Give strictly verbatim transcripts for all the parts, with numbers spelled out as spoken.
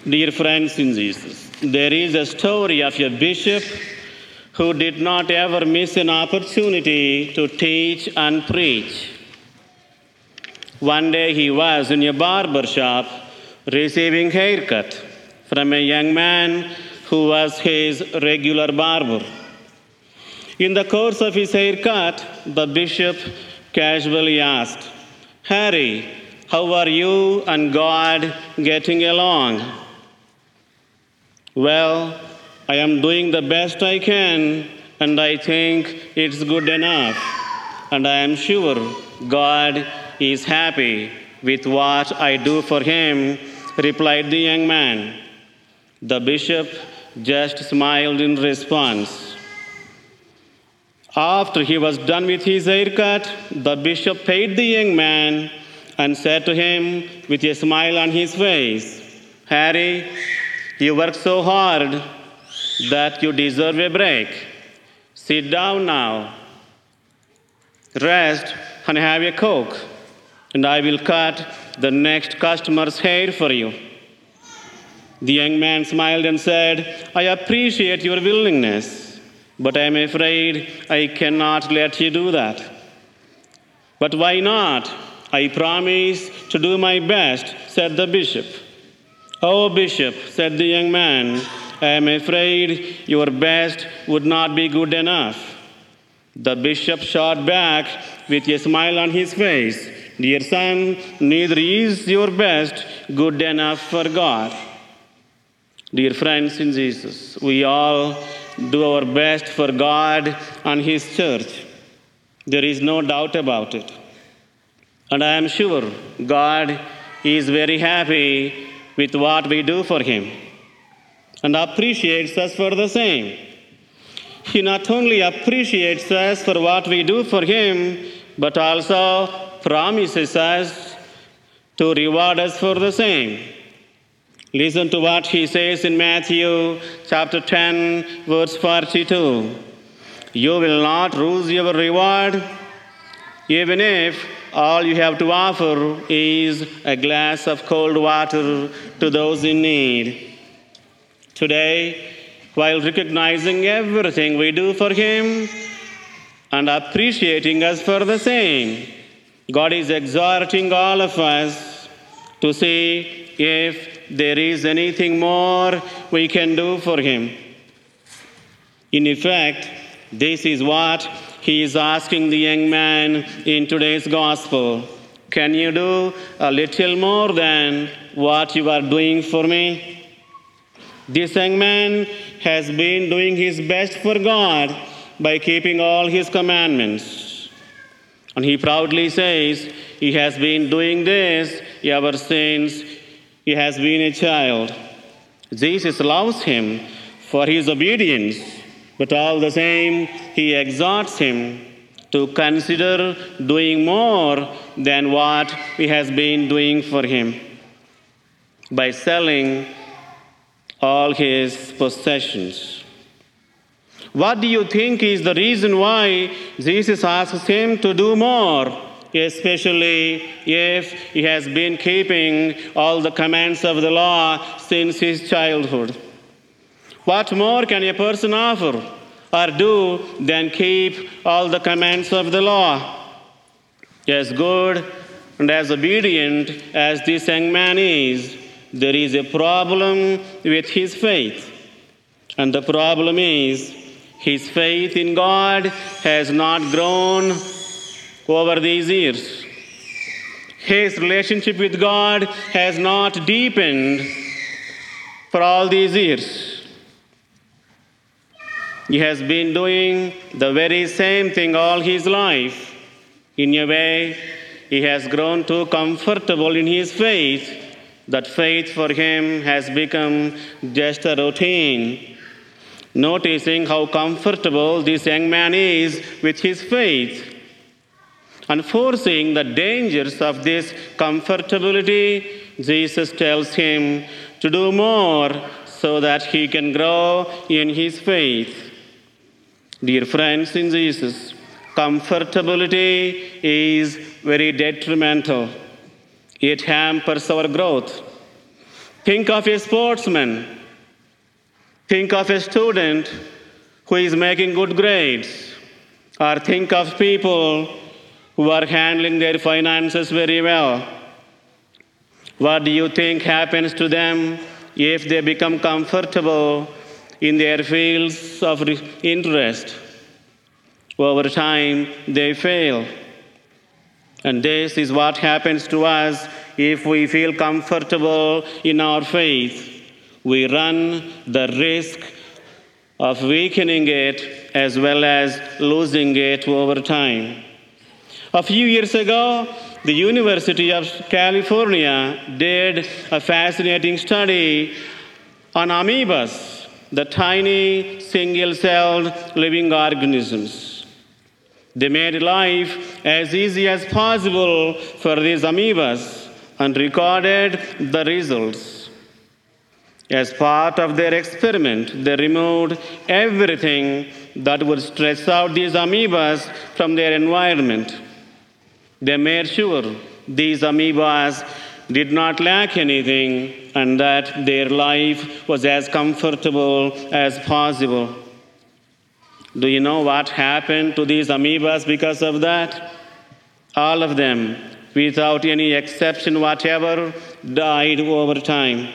Dear friends in Jesus, there is a story of a bishop who did not ever miss an opportunity to teach and preach. One day he was in a barber shop receiving haircut from a young man who was his regular barber. In the course of his haircut, the bishop casually asked, "Harry, how are you and God getting along?" "Well, I am doing the best I can, and I think it's good enough. And I am sure God is happy with what I do for him," replied the young man. The bishop just smiled in response. After he was done with his haircut, the bishop paid the young man and said to him with a smile on his face, "Harry, you work so hard that you deserve a break. Sit down now, rest, and have a Coke, and I will cut the next customer's hair for you." The young man smiled and said, "I appreciate your willingness, but I am afraid I cannot let you do that." "But why not? I promise to do my best," said the bishop. "Oh, bishop," said the young man, "I am afraid your best would not be good enough." The bishop shot back with a smile on his face, "Dear son, neither is your best good enough for God." Dear friends in Jesus, we all do our best for God and his church. There is no doubt about it. And I am sure God is very happy with what we do for him and appreciates us for the same. He not only appreciates us for what we do for him, but also promises us to reward us for the same. Listen to what he says in Matthew chapter ten, verse forty-two. "You will not lose your reward, even if all you have to offer is a glass of cold water to those in need." Today, while recognizing everything we do for him and appreciating us for the same, God is exhorting all of us to see if there is anything more we can do for him. In effect, this is what he is asking the young man in today's gospel. Can you do a little more than what you are doing for me? This young man has been doing his best for God by keeping all his commandments. And he proudly says he has been doing this ever since he has been a child. Jesus loves him for his obedience, but all the same, he exhorts him to consider doing more than what he has been doing for him by selling all his possessions. What do you think is the reason why Jesus asks him to do more, especially if he has been keeping all the commands of the law since his childhood? What more can a person offer or do than keep all the commands of the law? As good and as obedient as this young man is, there is a problem with his faith. And the problem is his faith in God has not grown over these years. His relationship with God has not deepened for all these years. He has been doing the very same thing all his life. In a way, he has grown too comfortable in his faith that faith for him has become just a routine. Noticing how comfortable this young man is with his faith and foreseeing the dangers of this comfortability, Jesus tells him to do more so that he can grow in his faith. Dear friends in Jesus, comfortability is very detrimental. It hampers our growth. Think of a sportsman. Think of a student who is making good grades. Or think of people who are handling their finances very well. What do you think happens to them if they become comfortable in their fields of interest? Over time, they fail. And this is what happens to us if we feel comfortable in our faith. We run the risk of weakening it as well as losing it over time. A few years ago, the University of California did a fascinating study on amoebas, the tiny single-celled living organisms. They made life as easy as possible for these amoebas and recorded the results. As part of their experiment, they removed everything that would stress out these amoebas from their environment. They made sure these amoebas did not lack anything and that their life was as comfortable as possible. Do you know what happened to these amoebas because of that? All of them, without any exception whatever, died over time.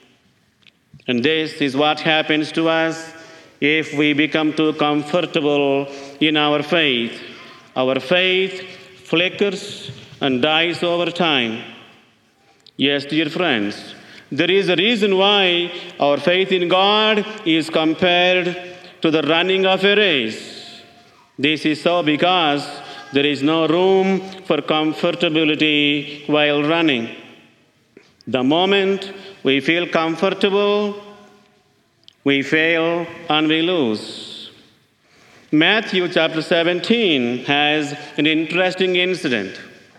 And this is what happens to us if we become too comfortable in our faith. Our faith flickers and dies over time. Yes, dear friends, there is a reason why our faith in God is compared to the running of a race. This is so because there is no room for comfortability while running. The moment we feel comfortable, we fail and we lose. Matthew chapter seventeen has an interesting incident.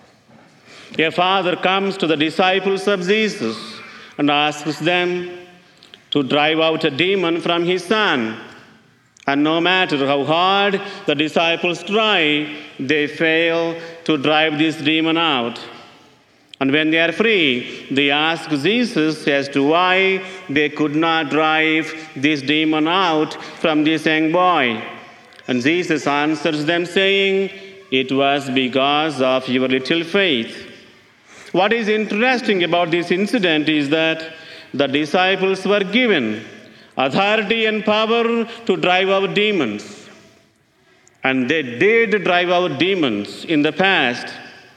A father comes to the disciples of Jesus and asks them to drive out a demon from his son. And no matter how hard the disciples try, they fail to drive this demon out. And when they are free, they ask Jesus as to why they could not drive this demon out from this young boy. And Jesus answers them saying, "It was because of your little faith." What is interesting about this incident is that the disciples were given authority and power to drive out demons. And they did drive out demons in the past.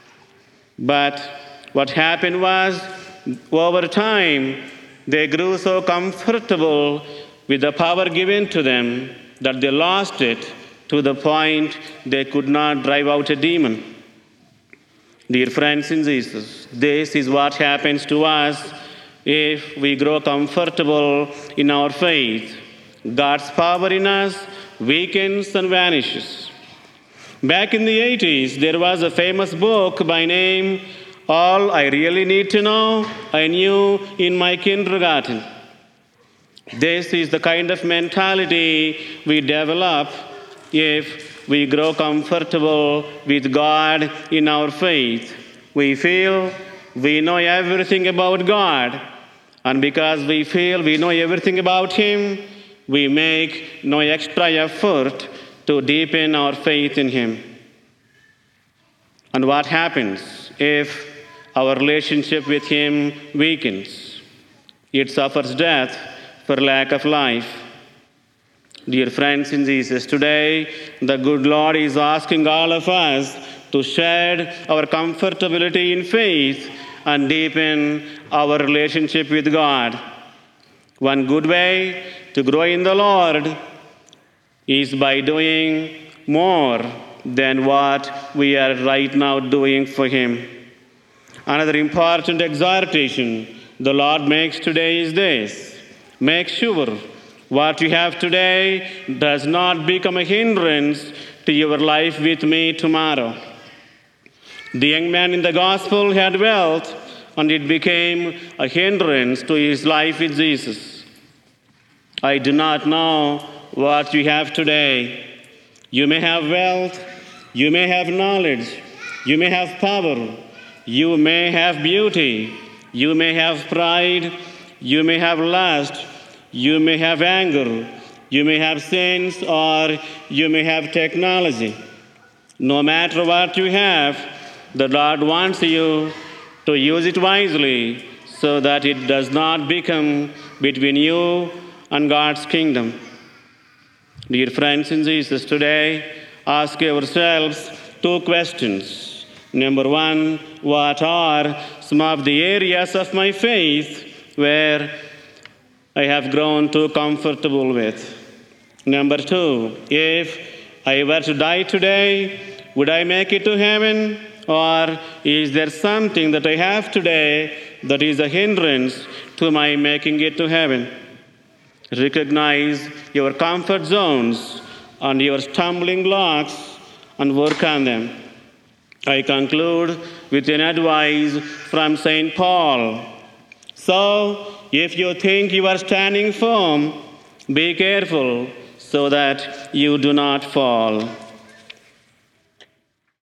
But what happened was, over time, they grew so comfortable with the power given to them that they lost it to the point they could not drive out a demon. Dear friends in Jesus, this is what happens to us if we grow comfortable in our faith. God's power in us weakens and vanishes. Back in the eighties, there was a famous book by name All I Really Need to Know I Knew in My Kindergarten. This is the kind of mentality we develop if we grow comfortable with God in our faith. We feel we know everything about God, and because we feel we know everything about Him, we make no extra effort to deepen our faith in Him. And what happens if our relationship with Him weakens? It suffers death for lack of life. Dear friends in Jesus, today the good Lord is asking all of us to shed our comfortability in faith and deepen our relationship with God. One good way to grow in the Lord is by doing more than what we are right now doing for Him. Another important exhortation the Lord makes today is this: make sure what you have today does not become a hindrance to your life with me tomorrow. The young man in the gospel had wealth, and it became a hindrance to his life with Jesus. I do not know what you have today. You may have wealth, you may have knowledge, you may have power, you may have beauty, you may have pride, You may have lust, you may have anger, you may have sins, or you may have technology. No matter what you have, the Lord wants you to use it wisely so that it does not become between you and God's kingdom. Dear friends in Jesus, today ask yourselves two questions. Number one, what are some of the areas of my faith where I have grown too comfortable with? Number two, if I were to die today, would I make it to heaven? Or is there something that I have today that is a hindrance to my making it to heaven? Recognize your comfort zones and your stumbling blocks and work on them. I conclude with an advice from Saint Paul. So, if you think you are standing firm, be careful so that you do not fall.